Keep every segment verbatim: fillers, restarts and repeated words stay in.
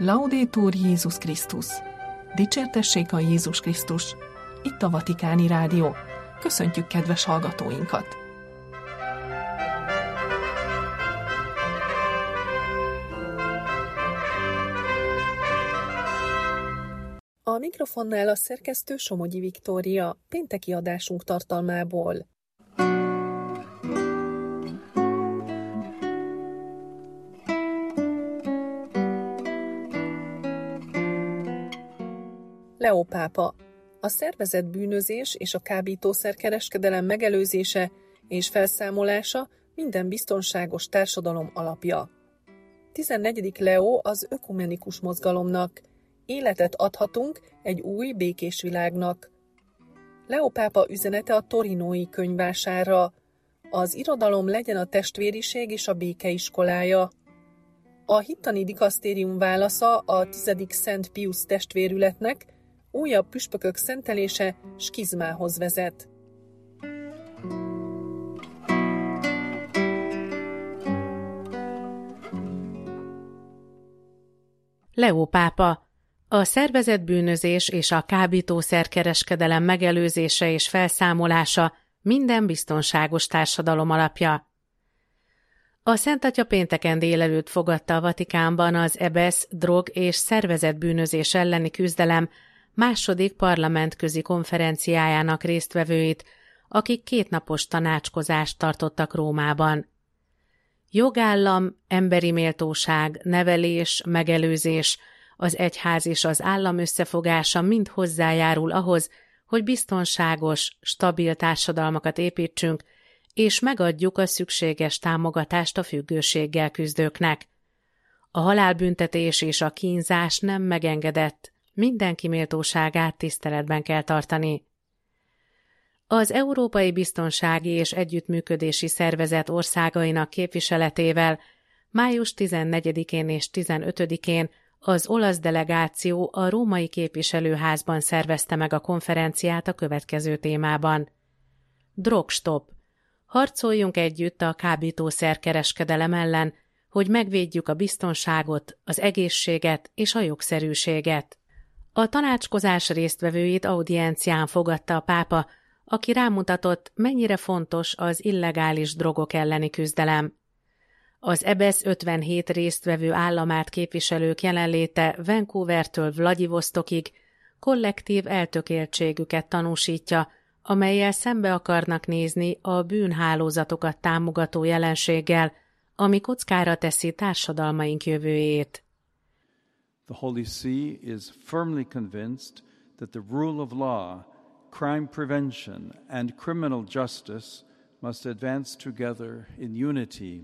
Laudetur Jézus Krisztus! Dicsértessék a Jézus Krisztus! Itt a Vatikáni Rádió. Köszöntjük kedves hallgatóinkat! A mikrofonnál a szerkesztő Somogyi Viktória, pénteki adásunk tartalmából. Leó pápa. A szervezett bűnözés és a kábítószerkereskedelem megelőzése és felszámolása minden biztonságos társadalom alapja. tizennegyedik Leó az ökumenikus mozgalomnak. Életet adhatunk egy új, békés világnak. Leó pápa üzenete a torinói könyvvásárra. Az irodalom legyen a testvériség és a béke iskolája. A hittani dikasztérium válasza a tizedik Szent Piusz testvérületnek, újabb püspökök szentelése skizmához vezet. Leó pápa. A szervezett bűnözés és a kábítószerkereskedelem megelőzése és felszámolása minden biztonságos társadalom alapja. A Szent Atya pénteken délelőtt fogadta a Vatikánban az é bé e es drog- és szervezett bűnözés elleni küzdelem második parlamentközi konferenciájának résztvevőit, akik kétnapos tanácskozást tartottak Rómában. Jogállam, emberi méltóság, nevelés, megelőzés, az egyház és az állam összefogása mind hozzájárul ahhoz, hogy biztonságos, stabil társadalmakat építsünk, és megadjuk a szükséges támogatást a függőséggel küzdőknek. A halálbüntetés és a kínzás nem megengedett, mindenki méltóságát tiszteletben kell tartani. Az Európai Biztonsági és Együttműködési Szervezet országainak képviseletével május tizennegyedikén és tizenötödikén az olasz delegáció a római képviselőházban szervezte meg a konferenciát a következő témában. Drogstop. Harcoljunk együtt a kábítószerkereskedelem ellen, hogy megvédjük a biztonságot, az egészséget és a jogszerűséget. A tanácskozás résztvevőit audiencián fogadta a pápa, aki rámutatott, mennyire fontos az illegális drogok elleni küzdelem. Az é bé e es ötvenhét résztvevő államát képviselők jelenléte Vancouvertől Vladivostokig kollektív eltökéltségüket tanúsítja, amellyel szembe akarnak nézni a bűnhálózatokat támogató jelenséggel, ami kockára teszi társadalmaink jövőjét. The Holy See is firmly convinced that the rule of law, crime prevention and criminal justice must advance together in unity.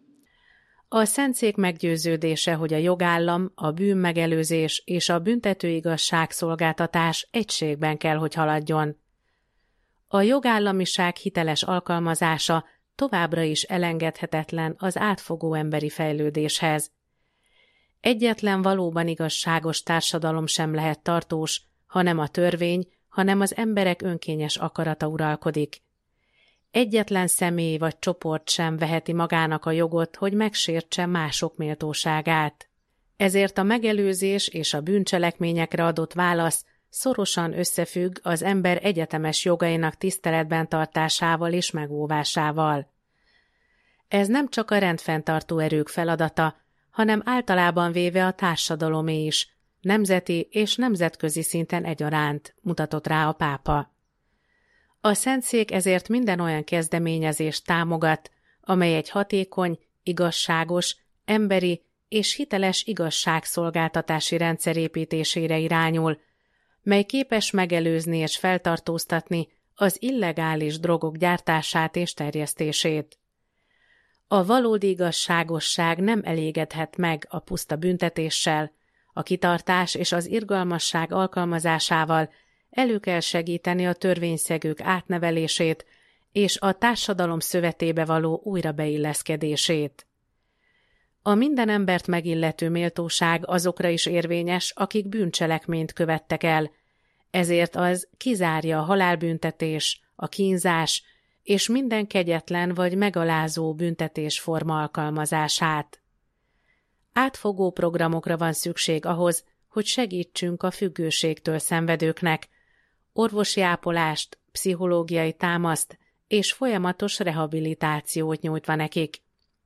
A Szentszék meggyőződése, hogy a jogállam, a bűnmegelőzés és a büntetőigazságszolgáltatás egységben kell, hogy haladjon. A jogállamiság hiteles alkalmazása továbbra is elengedhetetlen az átfogó emberi fejlődéshez. Egyetlen valóban igazságos társadalom sem lehet tartós, hanem a törvény, hanem az emberek önkényes akarata uralkodik. Egyetlen személy vagy csoport sem veheti magának a jogot, hogy megsértse mások méltóságát. Ezért a megelőzés és a bűncselekményekre adott válasz szorosan összefügg az ember egyetemes jogainak tiszteletben tartásával és megóvásával. Ez nem csak a rendfenntartó erők feladata, hanem általában véve a társadalomé is, nemzeti és nemzetközi szinten egyaránt, mutatott rá a pápa. A Szentszék ezért minden olyan kezdeményezést támogat, amely egy hatékony, igazságos, emberi és hiteles igazságszolgáltatási rendszer építésére irányul, mely képes megelőzni és feltartóztatni az illegális drogok gyártását és terjesztését. A valódi igazságosság nem elégedhet meg a puszta büntetéssel, a kitartás és az irgalmasság alkalmazásával elő kell segíteni a törvényszegők átnevelését és a társadalom szövetébe való újrabeilleszkedését. A minden embert megillető méltóság azokra is érvényes, akik bűncselekményt követtek el, ezért az kizárja a halálbüntetés, a kínzás és minden kegyetlen vagy megalázó büntetésforma alkalmazását. Átfogó programokra van szükség ahhoz, hogy segítsünk a függőségtől szenvedőknek, orvosi ápolást, pszichológiai támaszt és folyamatos rehabilitációt nyújtva nekik.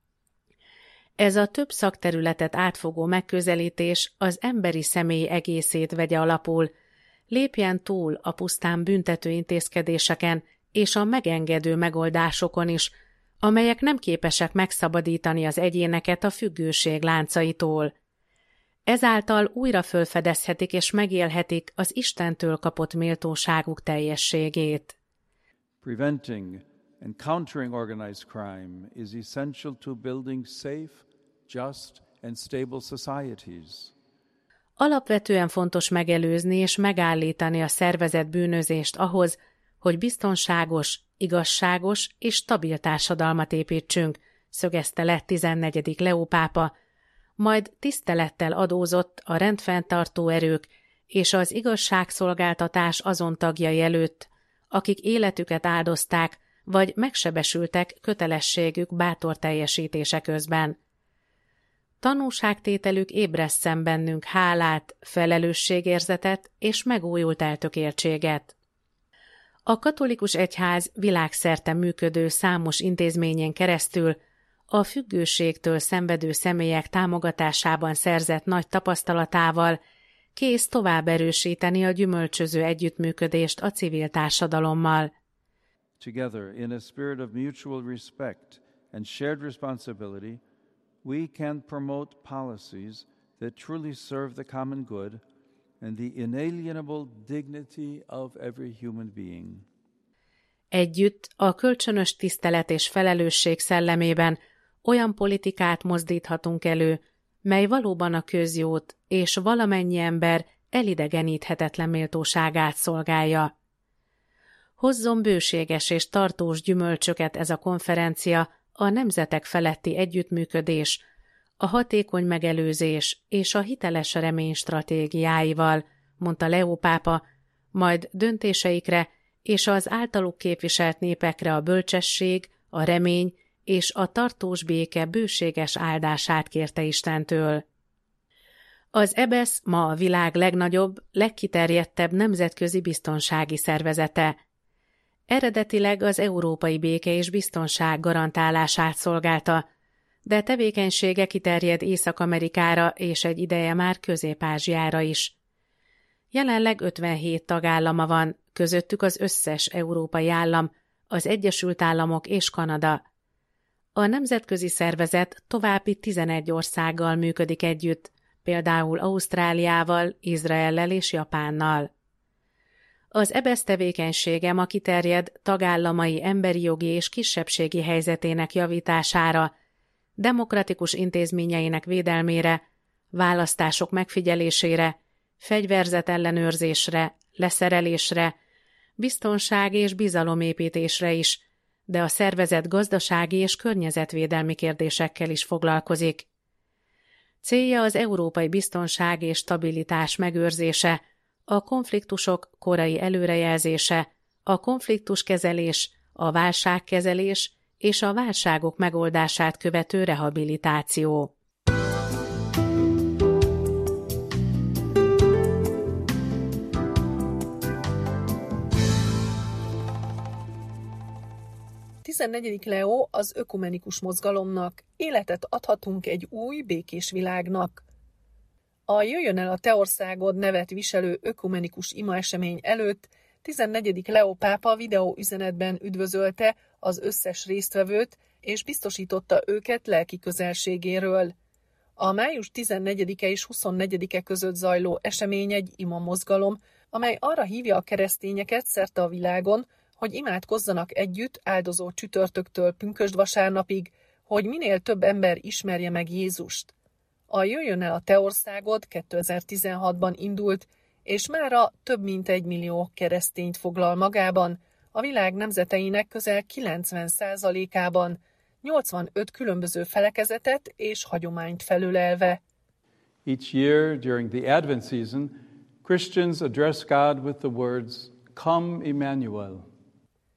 Ez a több szakterületet átfogó megközelítés az emberi személy egészét vegye alapul, lépjen túl a pusztán büntető intézkedéseken és a megengedő megoldásokon is, amelyek nem képesek megszabadítani az egyéneket a függőség láncaitól. Ezáltal újra fölfedezhetik és megélhetik az Istentől kapott méltóságuk teljességét. Preventing and countering organized crime is essential to building safe, just and stable societies. Alapvetően fontos megelőzni és megállítani a szervezett bűnözést ahhoz, hogy biztonságos, igazságos és stabil társadalmat építsünk, szögezte le tizennegyedik Leó pápa, majd tisztelettel adózott a rendfenntartó erők és az igazságszolgáltatás azon tagjai előtt, akik életüket áldozták, vagy megsebesültek kötelességük bátor teljesítése közben. Tanúságtételük ébresszen bennünk hálát, felelősségérzetet és megújult eltökéltséget. A katolikus egyház világszerte működő számos intézményen keresztül a függőségtől szenvedő személyek támogatásában szerzett nagy tapasztalatával kész tovább erősíteni a gyümölcsöző együttműködést a civil társadalommal. Together, in a spirit of mutual respect and shared responsibility, we can promote policies that truly serve the common good and the inalienable dignity of every human being. Együtt a kölcsönös tisztelet és felelősség szellemében olyan politikát mozdíthatunk elő, mely valóban a közjót és valamennyi ember elidegeníthetetlen méltóságát szolgálja. Hozzon bőséges és tartós gyümölcsöket ez a konferencia a nemzetek feletti együttműködés, a hatékony megelőzés és a hiteles remény stratégiáival, mondta Leó pápa, majd döntéseikre és az általuk képviselt népekre a bölcsesség, a remény és a tartós béke bőséges áldását kérte Istentől. Az é bé e es ma a világ legnagyobb, legkiterjedtebb nemzetközi biztonsági szervezete. Eredetileg az európai béke és biztonság garantálását szolgálta, de tevékenysége kiterjed Észak-Amerikára és egy ideje már Közép-Ázsiára is. Jelenleg ötvenhét tagállama van, közöttük az összes európai állam, az Egyesült Államok és Kanada. A nemzetközi szervezet további tizenegy országgal működik együtt, például Ausztráliával, Izraellel és Japánnal. Az é bé e es tevékenysége ma kiterjed tagállamai emberi jogi és kisebbségi helyzetének javítására, demokratikus intézményeinek védelmére, választások megfigyelésére, fegyverzet ellenőrzésre, leszerelésre, biztonság és bizalomépítésre is, de a szervezet gazdasági és környezetvédelmi kérdésekkel is foglalkozik. Célja az európai biztonság és stabilitás megőrzése, a konfliktusok korai előrejelzése, a konfliktuskezelés, a válságkezelés és a válságok megoldását követő rehabilitáció. tizennegyedik Leó az ökumenikus mozgalomnak, életet adhatunk egy új, békés világnak. A Jöjjön el a te országod nevet viselő ökumenikus imaesemény előtt tizennegyedik Leó pápa videóüzenetben üdvözölte az összes résztvevőt, és biztosította őket lelki közelségéről. A május tizennegyedike és huszonnegyedike között zajló esemény egy ima mozgalom, amely arra hívja a keresztényeket szerte a világon, hogy imádkozzanak együtt áldozó csütörtöktől pünkösdvasárnapig, hogy minél több ember ismerje meg Jézust. A Jöjjön el a te országod kétezer-tizenhatban indult, és mára több mint egy millió keresztényt foglal magában, a világ nemzeteinek közel kilencven százalékában, nyolcvanöt különböző felekezetet és hagyományt felölelve. Each year during the Advent season, Christians address God with the words, "Come, Emmanuel."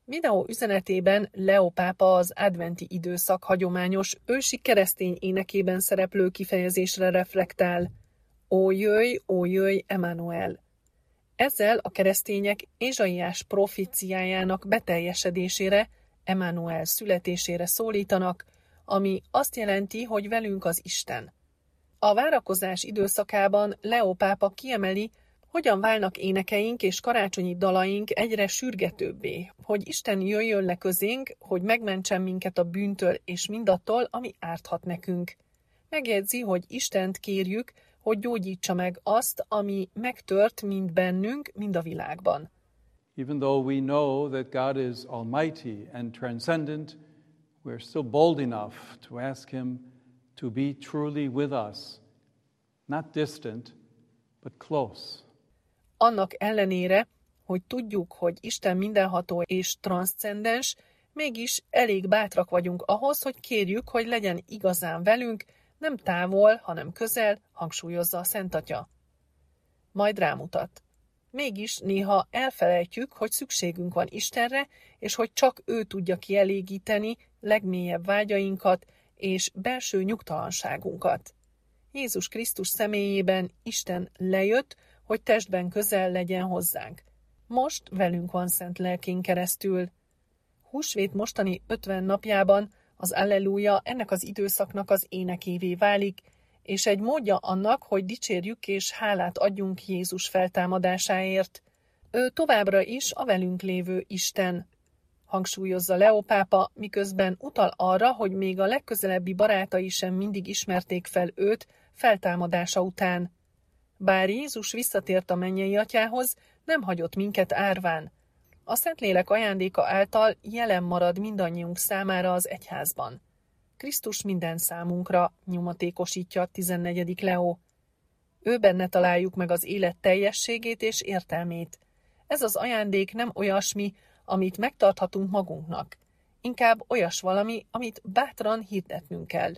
Videó üzenetében Leo pápa az adventi időszak hagyományos ősi keresztény énekében szereplő kifejezésre reflektál. Ó jöjj, ó jöjj, Emmanuel! Ezzel a keresztények Ézsaiás proféciájának beteljesedésére, Emmanuel születésére szólítanak, ami azt jelenti, hogy velünk az Isten. A várakozás időszakában Leo pápa kiemeli, hogyan válnak énekeink és karácsonyi dalaink egyre sürgetőbbé, hogy Isten jöjjön le közénk, hogy megmentsen minket a bűntől és mindattól, ami árthat nekünk. Megjegyzi, hogy Istent kérjük, hogy gyógyítsa meg azt, ami megtört mind bennünk, mind a világban. Even though we know that God is almighty and transcendent, we're still bold enough to ask him to be truly with us, not distant, but close. Annak ellenére, hogy tudjuk, hogy Isten mindenható és transzcendens, mégis elég bátrak vagyunk ahhoz, hogy kérjük, hogy legyen igazán velünk, nem távol, hanem közel, hangsúlyozza a Szent Atya. Majd rámutat. Mégis néha elfelejtjük, hogy szükségünk van Istenre, és hogy csak ő tudja kielégíteni legmélyebb vágyainkat és belső nyugtalanságunkat. Jézus Krisztus személyében Isten lejött, hogy testben közel legyen hozzánk. Most velünk van Szent Lelkén keresztül. Húsvét mostani ötven napjában az Alleluja ennek az időszaknak az énekévé válik, és egy módja annak, hogy dicsérjük és hálát adjunk Jézus feltámadásáért. Ő továbbra is a velünk lévő Isten, hangsúlyozza Leo pápa, miközben utal arra, hogy még a legközelebbi barátai sem mindig ismerték fel őt feltámadása után. Bár Jézus visszatért a mennyei atyához, nem hagyott minket árván. A Szentlélek ajándéka által jelen marad mindannyiunk számára az egyházban. Krisztus minden számunkra, nyomatékosítja tizennegyedik Leó. Ő benne találjuk meg az élet teljességét és értelmét. Ez az ajándék nem olyasmi, amit megtarthatunk magunknak. Inkább olyas valami, amit bátran hirdetnünk kell.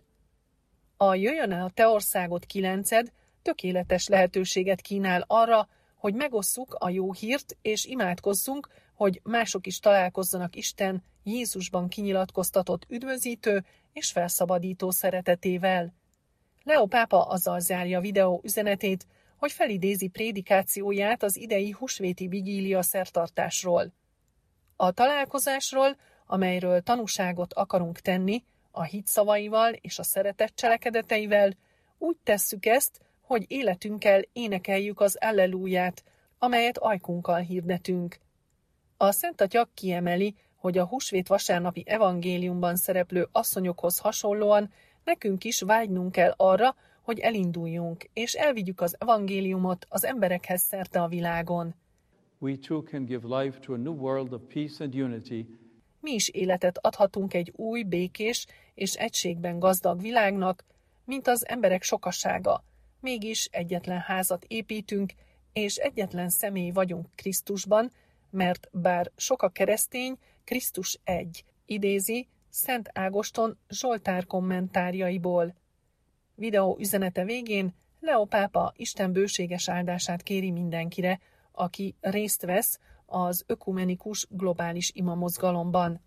A Jöjjön el a te országod kilenced tökéletes lehetőséget kínál arra, hogy megosszuk a jó hírt és imádkozzunk, hogy mások is találkozzanak Isten Jézusban kinyilatkoztatott üdvözítő és felszabadító szeretetével. Leo pápa azzal zárja videó üzenetét, hogy felidézi prédikációját az idei húsvéti vigília szertartásról. A találkozásról, amelyről tanúságot akarunk tenni, a hit szavaival és a szeretet cselekedeteivel, úgy tesszük ezt, hogy életünkkel énekeljük az Alleluját, amelyet ajkunkkal hirdetünk. A Szent Atya kiemeli, hogy a húsvét vasárnapi evangéliumban szereplő asszonyokhoz hasonlóan nekünk is vágynunk kell arra, hogy elinduljunk, és elvigyük az evangéliumot az emberekhez szerte a világon. We too can give life to a new world of peace and unity. Mi is életet adhatunk egy új, békés és egységben gazdag világnak, mint az emberek sokasága. Mégis egyetlen házat építünk, és egyetlen személy vagyunk Krisztusban, mert bár sok a keresztény, Krisztus egy, idézi Szent Ágoston Zsoltár kommentárjaiból. Videó üzenete végén Leo pápa Isten bőséges áldását kéri mindenkire, aki részt vesz az ökumenikus globális imamozgalomban.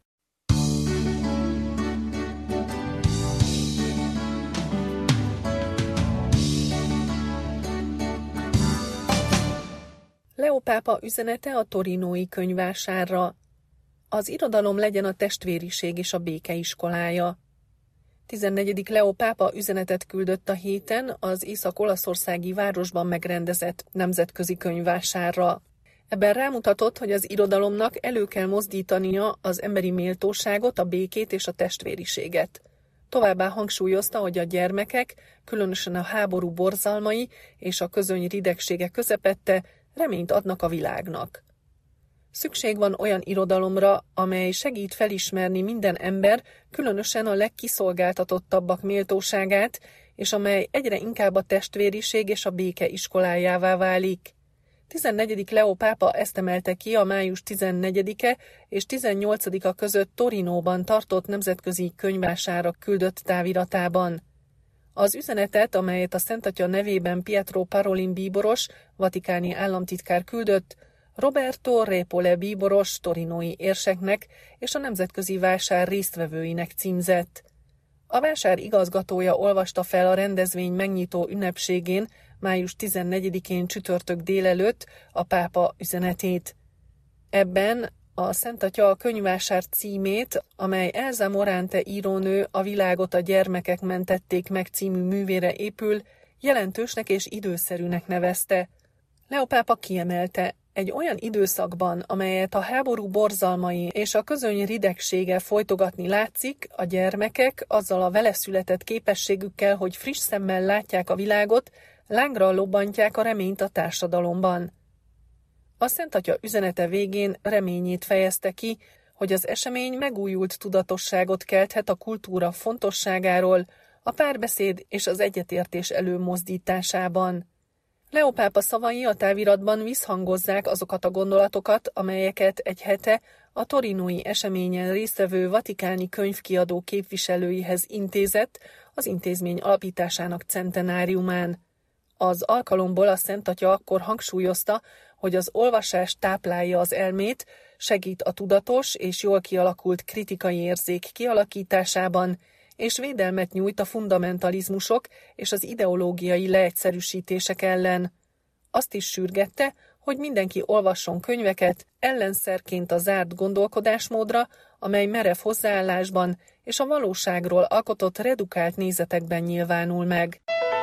Leo pápa üzenete a torinói könyvvásárra. Az irodalom legyen a testvériség és a béke iskolája. tizennegyedik Leo pápa üzenetet küldött a héten az észak-olaszországi városban megrendezett nemzetközi könyvvásárra. Ebben rámutatott, hogy az irodalomnak elő kell mozdítania az emberi méltóságot, a békét és a testvériséget. Továbbá hangsúlyozta, hogy a gyermekek, különösen a háború borzalmai és a közöny ridegsége közepette reményt adnak a világnak. Szükség van olyan irodalomra, amely segít felismerni minden ember, különösen a legkiszolgáltatottabbak méltóságát, és amely egyre inkább a testvériség és a béke iskolájává válik. tizennegyedik Leo pápa ezt emelte ki a május tizennegyedike és tizennyolcadika között Torinóban tartott nemzetközi könyvvásárra küldött táviratában. Az üzenetet, amelyet a Szent Atya nevében Pietro Parolin bíboros, vatikáni államtitkár küldött, Roberto Repole bíboros torinói érseknek és a nemzetközi vásár résztvevőinek címzett. A vásár igazgatója olvasta fel a rendezvény megnyitó ünnepségén, május tizennegyedikén csütörtök délelőtt a pápa üzenetét. Ebben a Szent Atya a könyvvásár címét, amely Elsa Morante írónő A világot a gyermekek mentették meg című művére épül, jelentősnek és időszerűnek nevezte. Leó pápa kiemelte, egy olyan időszakban, amelyet a háború borzalmai és a közöny ridegsége folytogatni látszik, a gyermekek azzal a vele született képességükkel, hogy friss szemmel látják a világot, lángra lobbantják a reményt a társadalomban. A Szent Atya üzenete végén reményét fejezte ki, hogy az esemény megújult tudatosságot kelthet a kultúra fontosságáról, a párbeszéd és az egyetértés előmozdításában. Leó pápa szavai a táviratban visszhangozzák azokat a gondolatokat, amelyeket egy hete a torinói eseményen résztvevő vatikáni könyvkiadó képviselőihez intézett az intézmény alapításának centenáriumán. Az alkalomból a Szent Atya akkor hangsúlyozta, hogy az olvasás táplálja az elmét, segít a tudatos és jól kialakult kritikai érzék kialakításában, és védelmet nyújt a fundamentalizmusok és az ideológiai leegyszerűsítések ellen. Azt is sürgette, hogy mindenki olvasson könyveket ellenszerként a zárt gondolkodásmódra, amely merev hozzáállásban és a valóságról alkotott redukált nézetekben nyilvánul meg.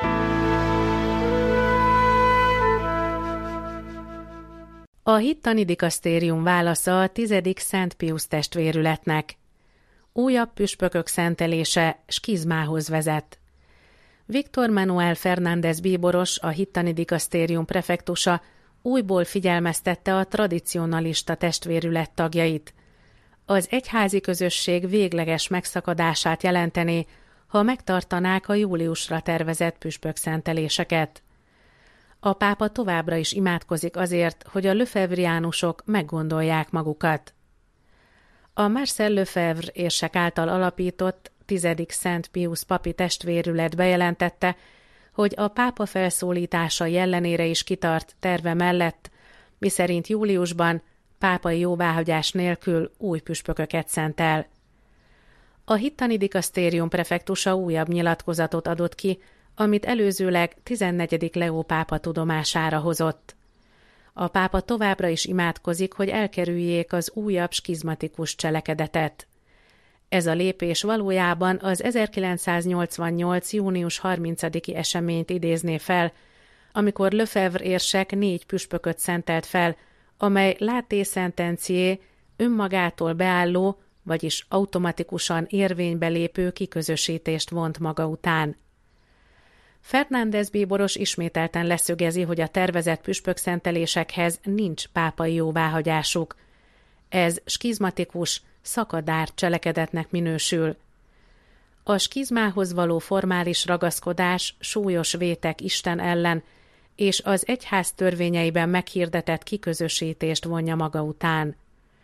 A hittani dikasztérium válasza a tizedik Szent Piusz testvérületnek. Újabb püspökök szentelése skizmához vezet. Viktor Manuel Fernández bíboros, a hittani dikasztérium prefektusa újból figyelmeztette a tradicionalista testvérület tagjait. Az egyházi közösség végleges megszakadását jelentené, ha megtartanák a júliusra tervezett püspökszenteléseket. A pápa továbbra is imádkozik azért, hogy a lefevriánusok meggondolják magukat. A Marcel Lefebvre érsek által alapított tizedik Szent Piusz papi testvérület bejelentette, hogy a pápa felszólítása ellenére is kitart terve mellett, miszerint júliusban pápai jóváhagyás nélkül új püspököket szentel. A hittani dikasztérium prefektusa újabb nyilatkozatot adott ki, amit előzőleg tizennegyedik Leó pápa tudomására hozott. A pápa továbbra is imádkozik, hogy elkerüljék az újabb skizmatikus cselekedetet. Ez a lépés valójában az ezerkilencszáznyolcvannyolc. június harmincadiki eseményt idézné fel, amikor Lefebvre érsek négy püspököt szentelt fel, amely láté sentencié önmagától beálló, vagyis automatikusan érvénybe lépő kiközösítést vont maga után. Fernández bíboros ismételten leszögezi, hogy a tervezett püspökszentelésekhez nincs pápai jóváhagyásuk. Ez skizmatikus, szakadár cselekedetnek minősül. A skizmához való formális ragaszkodás súlyos vétek Isten ellen, és az egyház törvényeiben meghirdetett kiközösítést vonja maga után.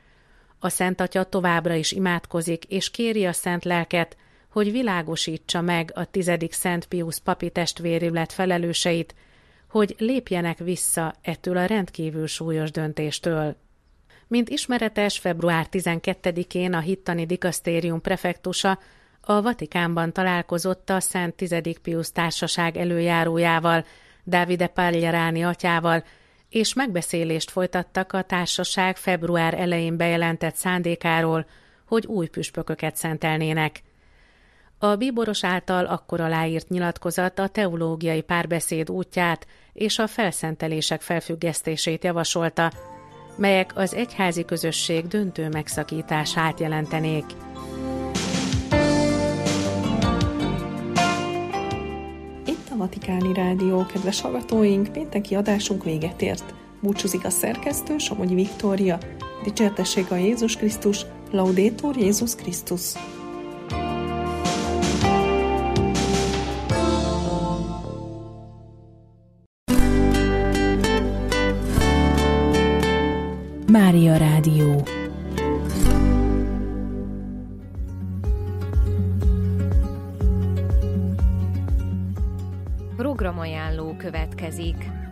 A Szent Atya továbbra is imádkozik, és kéri a Szent Lelket, hogy világosítsa meg a tizedik Szent Piusz papi testvérület felelőseit, hogy lépjenek vissza ettől a rendkívül súlyos döntéstől. Mint ismeretes, február tizenkettedikén a hittani dikasztérium prefektusa a Vatikánban találkozott a Szent tizedik Piusz társaság előjárójával, Davide Pagliarani atyával, és megbeszélést folytattak a társaság február elején bejelentett szándékáról, hogy új püspököket szentelnének. A bíboros által akkor aláírt nyilatkozat a teológiai párbeszéd útját és a felszentelések felfüggesztését javasolta, melyek az egyházi közösség döntő megszakítását jelentenék. Itt a Vatikáni Rádió, kedves hallgatóink, pénteki adásunk véget ért. Búcsúzik a szerkesztő, Somogyi Viktória. Dicsértessék a Jézus Krisztus, Laudetur Jézus Krisztus. Mária Rádió. Programajánló következik.